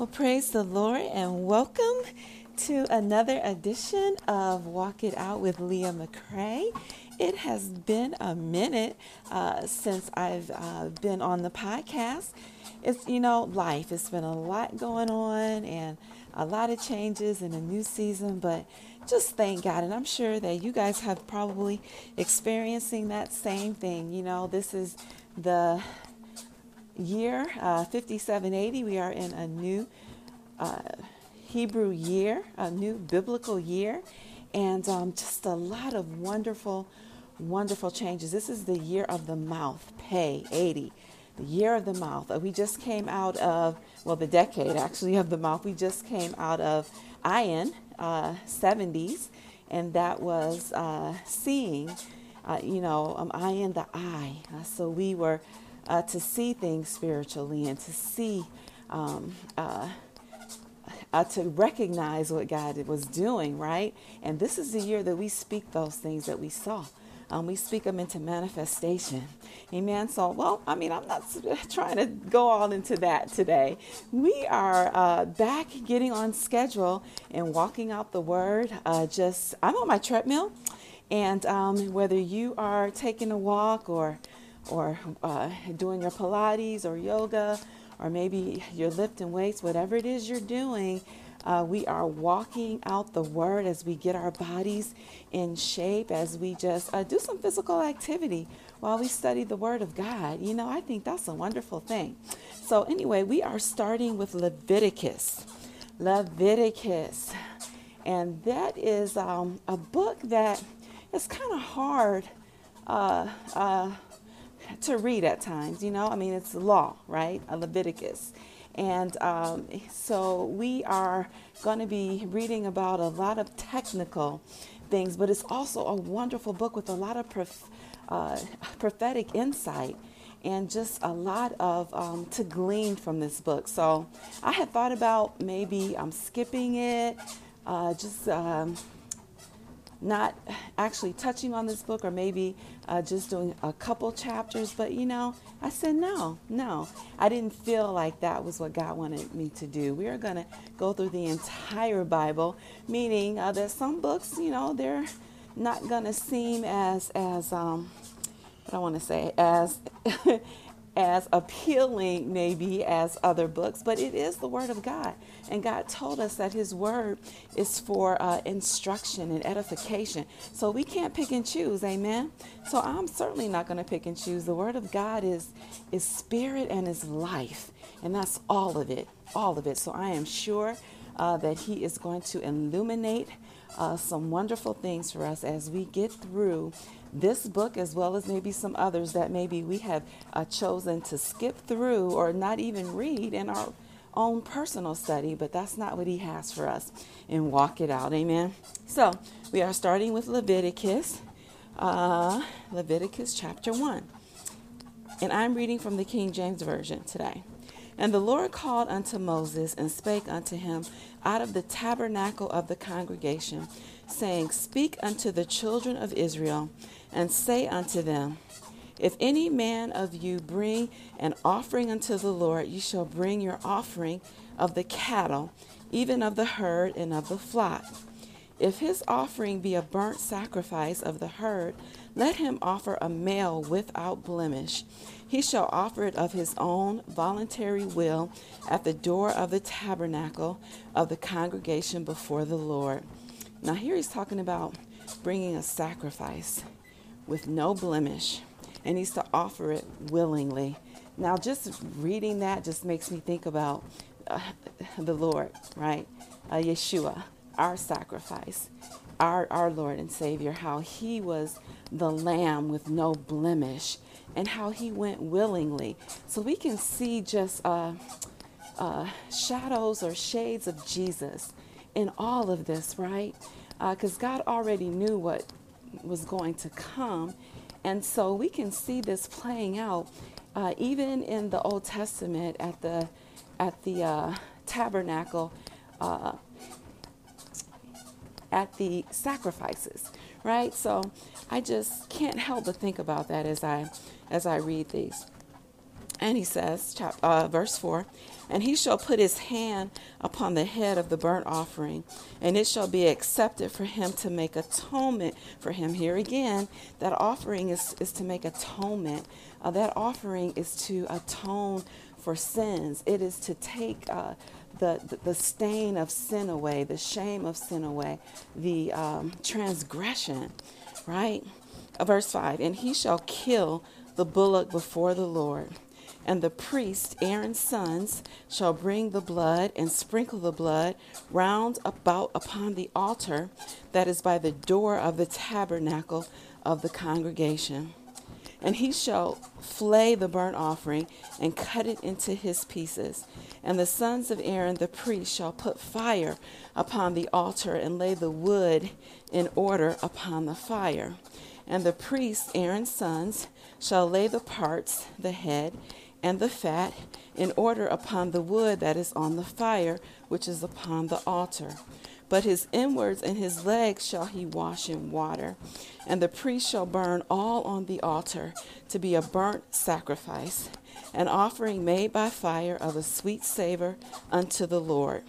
Well, praise the Lord and welcome to another edition of Walk It Out with Leah McCrae. It has been a minute since I've been on the podcast. It's, life. It's been a lot going on and a lot of changes in a new season, but just thank God. And I'm sure that you guys have probably experiencing that same thing. This is the year 5780. We are in a new Hebrew year, a new biblical year, and just a lot of wonderful changes. This is the year of the mouth, Pei 80, the year of the mouth. We just came out of, the decade actually of the mouth. We just came out of Ayin 70s, and that was seeing, Ayin the eye. So we were to see things spiritually and to see, to recognize what God was doing, right? And this is the year that we speak those things that we saw. We speak them into manifestation. Amen. So, I'm not trying to go all into that today. We are back getting on schedule and walking out the word. I'm on my treadmill, and whether you are taking a walk or doing your Pilates or yoga, or maybe you're lifting weights, whatever it is you're doing, we are walking out the word as we get our bodies in shape, as we just do some physical activity while we study the word of God. I think that's a wonderful thing. So anyway, we are starting with Leviticus. And that is a book that is kind of hard to read at times, it's law, right? Leviticus. And so we are going to be reading about a lot of technical things, but it's also a wonderful book with a lot of prophetic insight and just a lot of to glean from this book. So I had thought about maybe skipping it, not actually touching on this book, or maybe just doing a couple chapters. But, I said, no, I didn't feel like that was what God wanted me to do. We are going to go through the entire Bible, meaning that some books, they're not going to seem as as appealing maybe as other books, but it is the Word of God. And God told us that His Word is for instruction and edification. So we can't pick and choose, amen? So I'm certainly not going to pick and choose. The Word of God is spirit and is life, and that's all of it. So I am sure that He is going to illuminate some wonderful things for us as we get through this book, as well as maybe some others that maybe we have chosen to skip through or not even read in our own personal study, but that's not what He has for us, and walk it out. Amen. So we are starting with Leviticus chapter 1, and I'm reading from the King James Version today. And the Lord called unto Moses and spake unto him out of the tabernacle of the congregation, saying, Speak unto the children of Israel, and say unto them, If any man of you bring an offering unto the Lord, ye shall bring your offering of the cattle, even of the herd and of the flock. If his offering be a burnt sacrifice of the herd, let him offer a male without blemish. He shall offer it of his own voluntary will at the door of the tabernacle of the congregation before the Lord. Now here he's talking about bringing a sacrifice with no blemish, and he's to offer it willingly. Now just reading that just makes me think about the Lord, right? Yeshua, our sacrifice, our Lord and Savior, how He was the Lamb with no blemish, and how He went willingly. So we can see just shadows or shades of Jesus in all of this, right? Because God already knew what was going to come. And so we can see this playing out even in the Old Testament at the tabernacle, at the sacrifices, right? So I just can't help but think about that as I read these. And he says, verse 4, and he shall put his hand upon the head of the burnt offering, and it shall be accepted for him to make atonement for him. Here again, that offering is to make atonement. That offering is to atone for sins. It is to take the stain of sin away, the shame of sin away, the transgression, right? Verse 5, and he shall kill the bullock before the Lord. And the priest, Aaron's sons, shall bring the blood and sprinkle the blood round about upon the altar that is by the door of the tabernacle of the congregation. And he shall flay the burnt offering and cut it into his pieces. And the sons of Aaron the priest shall put fire upon the altar and lay the wood in order upon the fire. And the priest, Aaron's sons, shall lay the parts, the head, and the fat in order upon the wood that is on the fire, which is upon the altar. But his inwards and his legs shall he wash in water. And the priest shall burn all on the altar to be a burnt sacrifice, an offering made by fire of a sweet savor unto the Lord.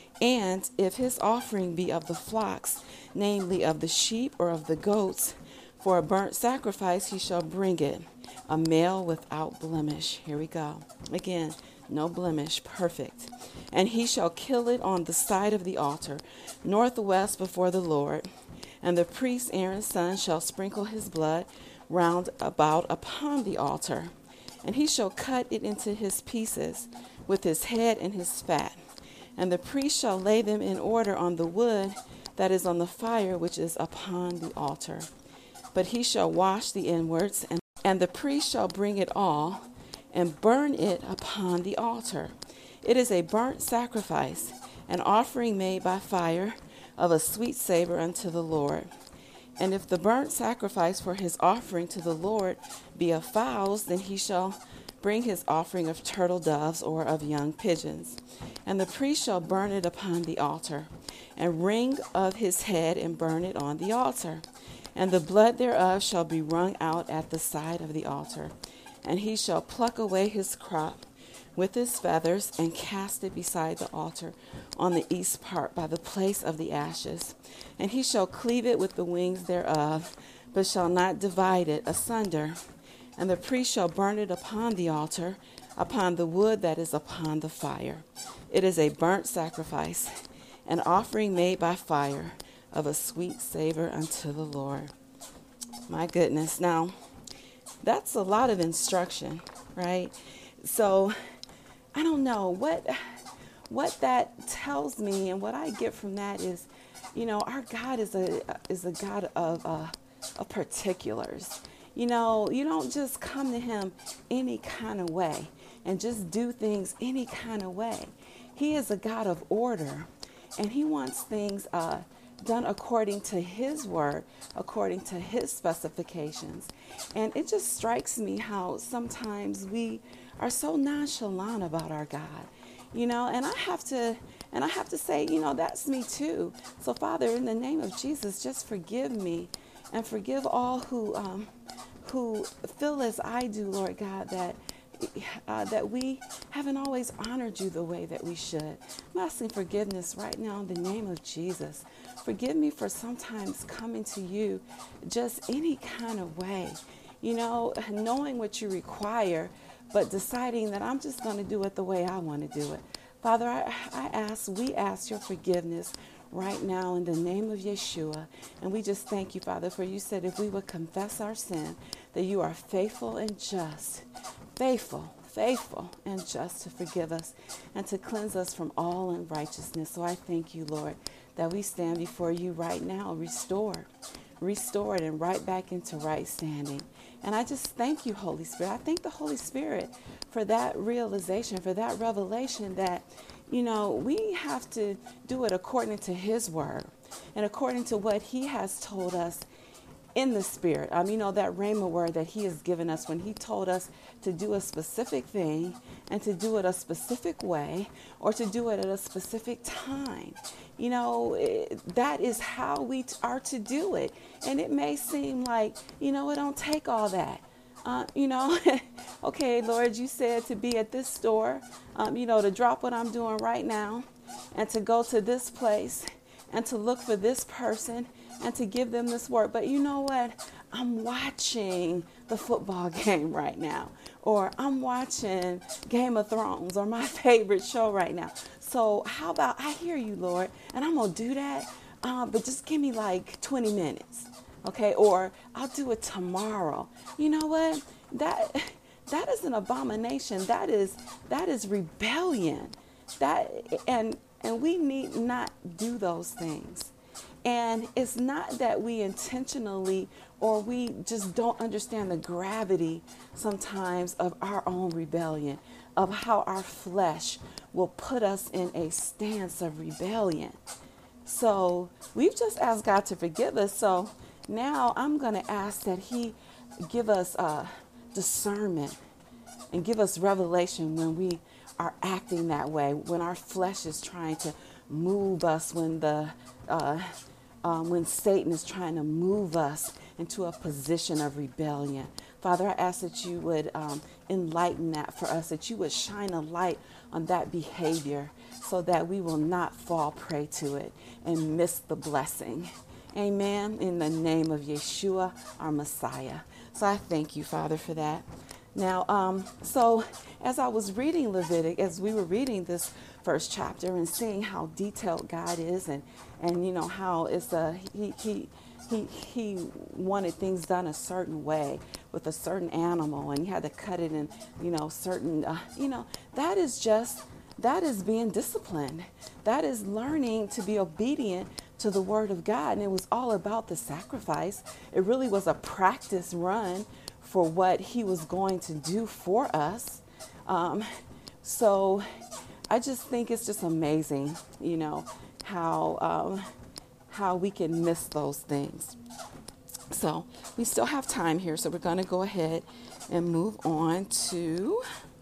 And if his offering be of the flocks, namely of the sheep or of the goats, for a burnt sacrifice he shall bring it, a male without blemish. Here we go. Again, no blemish, perfect. And he shall kill it on the side of the altar, northwest before the Lord. And the priest Aaron's son shall sprinkle his blood round about upon the altar. And he shall cut it into his pieces with his head and his fat. And the priest shall lay them in order on the wood that is on the fire, which is upon the altar. But he shall wash the inwards, and the priest shall bring it all and burn it upon the altar. It is a burnt sacrifice, an offering made by fire of a sweet savor unto the Lord. And if the burnt sacrifice for his offering to the Lord be of fowls, then he shall bring his offering of turtle doves or of young pigeons. And the priest shall burn it upon the altar, and wring of his head and burn it on the altar. And the blood thereof shall be wrung out at the side of the altar. And he shall pluck away his crop with his feathers and cast it beside the altar on the east part by the place of the ashes. And he shall cleave it with the wings thereof, but shall not divide it asunder. And the priest shall burn it upon the altar, upon the wood that is upon the fire. It is a burnt sacrifice, an offering made by fire of a sweet savor unto the Lord. My goodness. Now, that's a lot of instruction, right? So, I don't know what that tells me, and what I get from that is, our God is a God of particulars. You don't just come to him any kind of way and just do things any kind of way. He is a God of order, and he wants things done according to his word, according to his specifications. And it just strikes me how sometimes we are so nonchalant about our God, and I have to say, that's me too. So Father, in the name of Jesus, just forgive me and forgive all who feel as I do, Lord God, that we haven't always honored you the way that we should. I'm asking forgiveness right now in the name of Jesus. Forgive me for sometimes coming to you just any kind of way, knowing what you require, but deciding that I'm just going to do it the way I want to do it. Father, we ask your forgiveness right now in the name of Yeshua. And we just thank you, Father, for you said if we would confess our sin, that you are faithful and just, faithful and just to forgive us and to cleanse us from all unrighteousness. So I thank you, Lord, that we stand before you right now, restored and right back into right standing. And I just thank you, Holy Spirit. I thank the Holy Spirit for that realization, for that revelation that, we have to do it according to his word and according to what he has told us in the Spirit. That Rhema word that he has given us when he told us to do a specific thing and to do it a specific way or to do it at a specific time. That is how we are to do it. And it may seem like, it don't take all that. Okay, Lord, you said to be at this store, to drop what I'm doing right now and to go to this place and to look for this person and to give them this word. But you know what? I'm watching the football game right now, or I'm watching Game of Thrones, or my favorite show right now. So how about I hear you, Lord, and I'm going to do that, but just give me like 20 minutes, okay? Or I'll do it tomorrow. You know what? That is an abomination. That is rebellion. And we need not do those things. And it's not that we intentionally or we just don't understand the gravity sometimes of our own rebellion, of how our flesh will put us in a stance of rebellion. So we've just asked God to forgive us. So now I'm going to ask that He give us discernment and give us revelation when we are acting that way, when our flesh is trying to move us, when Satan is trying to move us into a position of rebellion. Father, I ask that you would enlighten that for us, that you would shine a light on that behavior so that we will not fall prey to it and miss the blessing. Amen. In the name of Yeshua, our Messiah. So I thank you, Father, for that. Now, so as I was reading Leviticus, as we were reading this first chapter and seeing how detailed God is, and how it's he wanted things done a certain way with a certain animal, and you had to cut it in certain that is being disciplined. That is learning to be obedient to the word of God. And it was all about the sacrifice. It really was a practice run for what he was going to do for us. So I just think it's just amazing, how we can miss those things. So we still have time here. So we're going to go ahead and move on to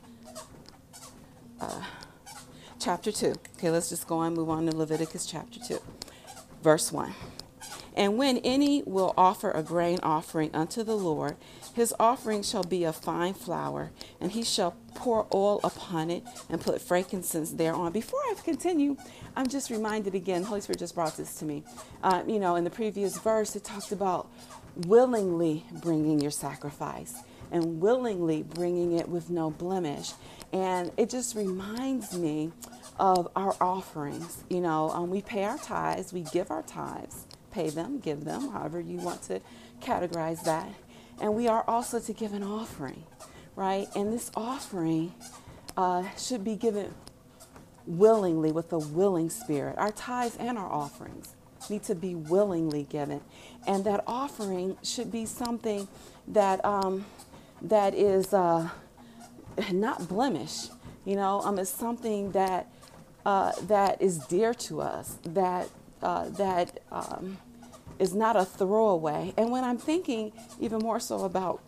chapter 2. Okay, let's just go on, move on to Leviticus chapter 2, verse 1. And when any will offer a grain offering unto the Lord, his offering shall be of fine flour, and he shall pour oil upon it and put frankincense thereon. Before I continue, I'm just reminded again, the Holy Spirit just brought this to me. In the previous verse, it talked about willingly bringing your sacrifice and willingly bringing it with no blemish. And it just reminds me of our offerings. We pay our tithes, we give our tithes, pay them, give them, however you want to categorize that. And we are also to give an offering, right? And this offering should be given willingly, with a willing spirit. Our tithes and our offerings need to be willingly given. And that offering should be something that is not blemish. It's something that is dear to us, that is not a throwaway. And when I'm thinking even more so about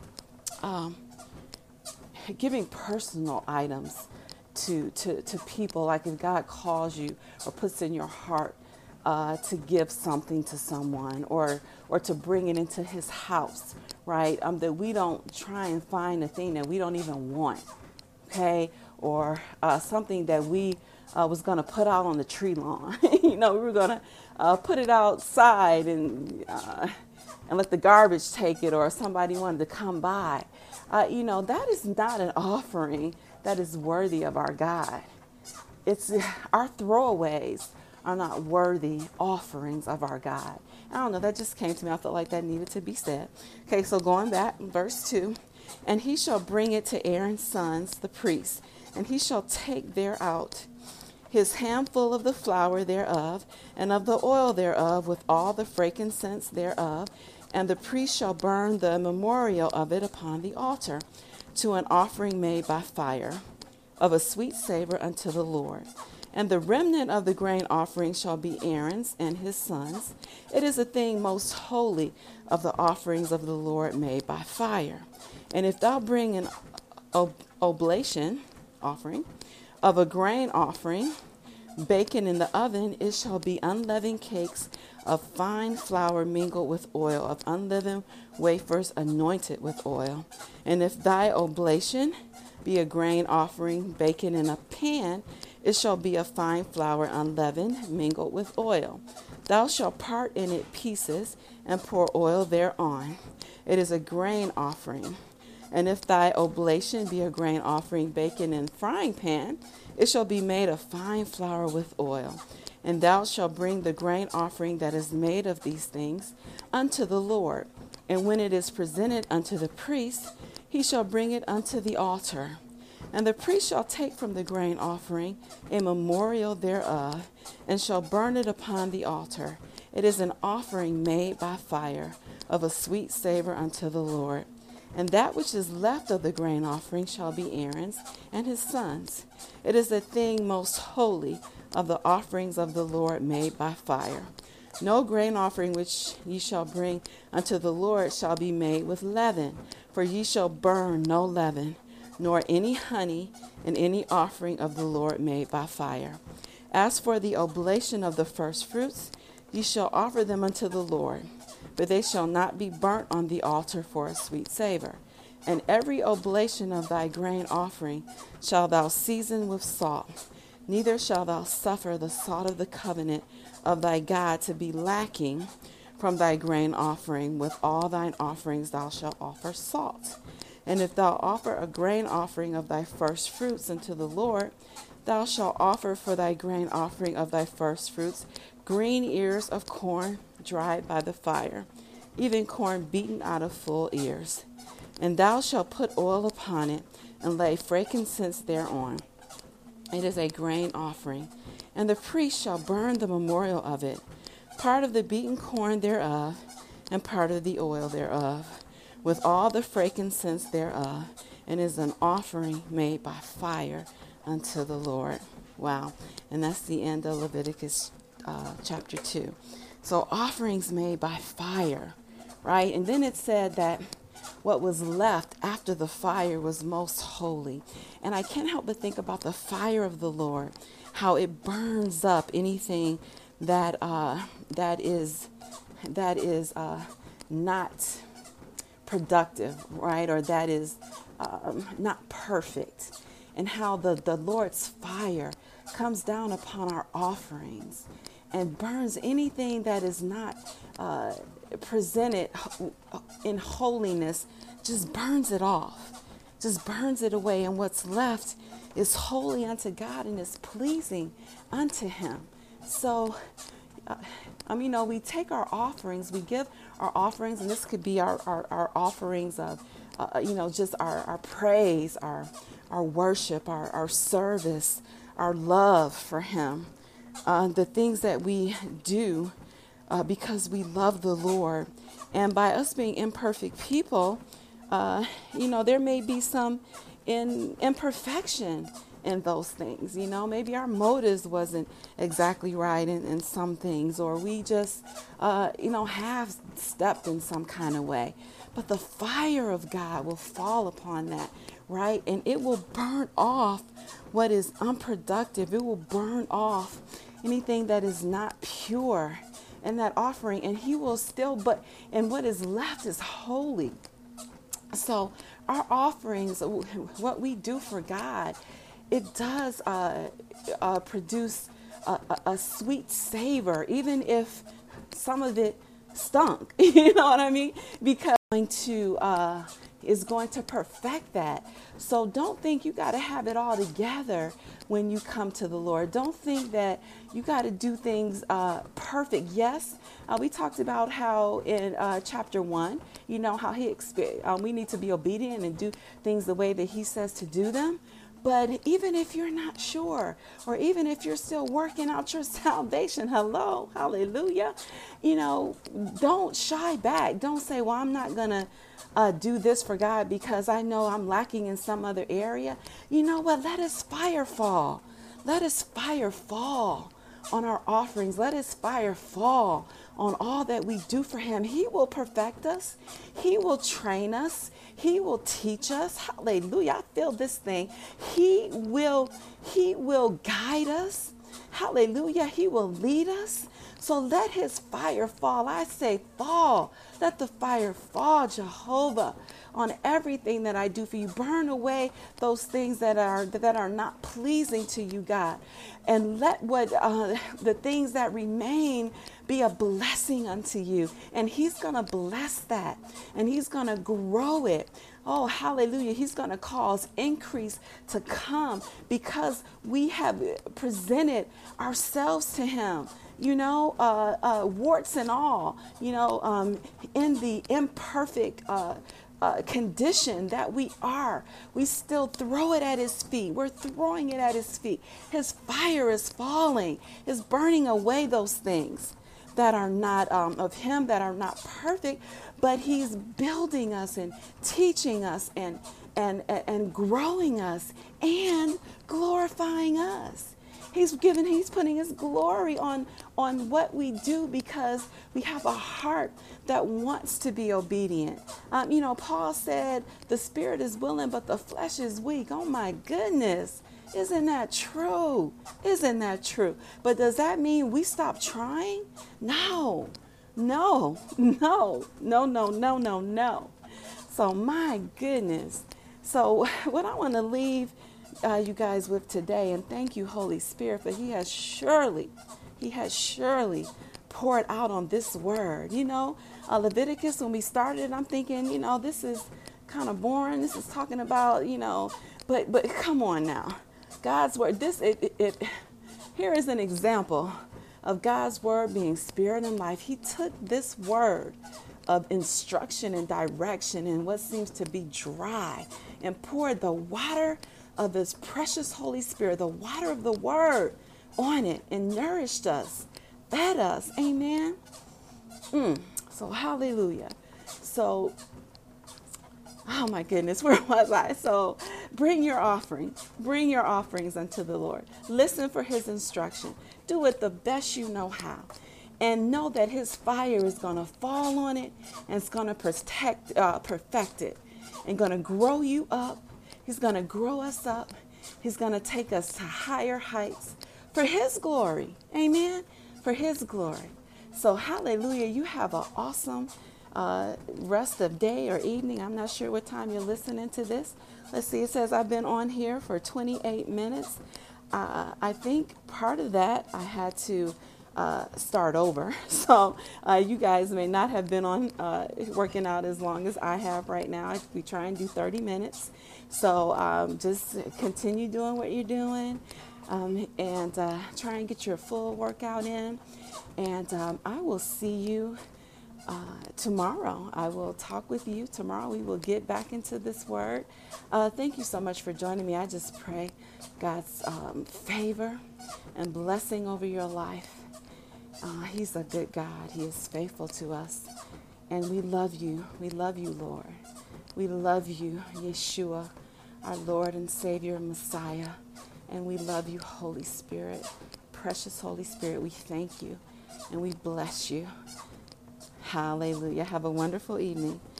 giving personal items to people, like if God calls you or puts in your heart to give something to someone, or to bring it into his house, right? That we don't try and find a thing that we don't even want, okay? Or something that we was going to put out on the tree lawn. We were going to put it outside and let the garbage take it, or somebody wanted to come by. That is not an offering that is worthy of our God. It's our throwaways are not worthy offerings of our God. I don't know, that just came to me. I felt like that needed to be said. Okay, so going back, verse 2. And he shall bring it to Aaron's sons, the priests, and he shall take thereout his handful of the flour thereof, and of the oil thereof, with all the frankincense thereof, and the priest shall burn the memorial of it upon the altar, to an offering made by fire, of a sweet savor unto the Lord. And the remnant of the grain offering shall be Aaron's and his sons. It is a thing most holy of the offerings of the Lord made by fire. And if thou bring an oblation offering of a grain offering, Baking in the oven, it shall be unleavened cakes of fine flour mingled with oil, of unleavened wafers anointed with oil. And if thy oblation be a grain offering baken in a pan, it shall be of fine flour unleavened, mingled with oil. Thou shalt part in it pieces, and pour oil thereon. It is a grain offering. And if thy oblation be a grain offering baken in frying pan, it shall be made of fine flour with oil. And thou shalt bring the grain offering that is made of these things unto the Lord. And when it is presented unto the priest, he shall bring it unto the altar. And the priest shall take from the grain offering a memorial thereof, and shall burn it upon the altar. It is an offering made by fire, of a sweet savor unto the Lord. And that which is left of the grain offering shall be Aaron's and his sons. It is a thing most holy of the offerings of the Lord made by fire. No grain offering which ye shall bring unto the Lord shall be made with leaven, for ye shall burn no leaven, nor any honey in any offering of the Lord made by fire. As for the oblation of the firstfruits, ye shall offer them unto the Lord, but they shall not be burnt on the altar for a sweet savor. And every oblation of thy grain offering shall thou season with salt. Neither shalt thou suffer the salt of the covenant of thy God to be lacking from thy grain offering. With all thine offerings thou shalt offer salt. And if thou offer a grain offering of thy first fruits unto the Lord, thou shalt offer for thy grain offering of thy first fruits green ears of corn dried by the fire, even corn beaten out of full ears. And thou shalt put oil upon it, and lay frankincense thereon. It is a grain offering. And the priest shall burn the memorial of it, part of the beaten corn thereof, and part of the oil thereof, with all the frankincense thereof, and is an offering made by fire unto the Lord. Wow. And that's the end of Leviticus chapter 2. So offerings made by fire, right? And then it said that what was left after the fire was most holy. And I can't help but think about the fire of the Lord, how it burns up anything that is not productive, right? Or that is not perfect. And how the Lord's fire comes down upon our offerings and burns anything that is not presented in holiness, just burns it off, just burns it away. And what's left is holy unto God and is pleasing unto him. So, we take our offerings, we give our offerings, and this could be our offerings of, just our praise, our worship, our service, our love for him, the things that we do because we love the Lord. And by us being imperfect people, there may be some imperfection in those things. Maybe our motives wasn't exactly right in some things, or we just, have stepped in some kind of way. But the fire of God will fall upon that, right? And it will burn off what is unproductive. It will burn off anything that is not pure in that offering. And he will still, and what is left is holy. So our offerings, what we do for God, it does produce a sweet savor, even if some of it stunk. You know what I mean? Because is going to perfect that. So don't think you got to have it all together when you come to the Lord. Don't think that you got to do things perfect. Yes, we talked about how in chapter 1, how we need to be obedient and do things the way that he says to do them. But even if you're not sure, or even if you're still working out your salvation, hallelujah, don't shy back. Don't say, well, I'm not going to do this for God because I know I'm lacking in some other area. You know what? Let his fire fall. Let his fire fall on our offerings. Let his fire fall on all that we do for him. He will perfect us. He will train us. He will teach us. Hallelujah. I feel this thing. He will guide us. hallelujah, he will lead us. So let his fire fall. I say fall. Let the fire fall, Jehovah, on everything that I do for you. Burn away those things that are not pleasing to you, God. And let the things that remain be a blessing unto you. And he's going to bless that. And he's going to grow it. Oh, hallelujah. He's going to cause increase to come because we have presented ourselves to him, warts and all, in the imperfect condition that we are. We still throw it at his feet. We're throwing it at his feet. His fire is falling, is burning away those things that are not of him, that are not perfect, but he's building us and teaching us and growing us and glorifying us. He's putting his glory on what we do because we have a heart that wants to be obedient. Paul said the spirit is willing, but the flesh is weak. Oh my goodness. Isn't that true? Isn't that true? But does that mean we stop trying? No. So my goodness. So what I want to leave you guys with today, and thank you, Holy Spirit, for he has surely poured out on this word. Leviticus, when we started, I'm thinking, this is kind of boring. This is talking about, but come on now. God's word, here is an example of God's word being spirit and life. He took this word of instruction and direction in what seems to be dry and poured the water of his precious Holy Spirit, the water of the word, on it and nourished us, fed us. Amen. So hallelujah. So, oh my goodness, where was I? So bring your offerings unto the Lord. Listen for his instruction. Do it the best you know how. And know that his fire is going to fall on it and it's going to perfect it and going to grow you up. He's going to grow us up. He's going to take us to higher heights for his glory. Amen. For his glory. So hallelujah. You have an awesome rest of day or evening. I'm not sure what time you're listening to this. Let's see. It says I've been on here for 28 minutes. I think part of that I had to start over. So you guys may not have been on working out as long as I have right now. We try and do 30 minutes. So just continue doing what you're doing and try and get your full workout in. And I will see you tomorrow. I will talk with you tomorrow. We will get back into this word. Thank you so much for joining me. I just pray God's favor and blessing over your life. He's a good God. He is faithful to us. And we love you. We love you, Lord. We love you, Yeshua, our Lord and Savior, Messiah. And we love you, Holy Spirit. Precious Holy Spirit, we thank you and we bless you. Hallelujah. Have a wonderful evening.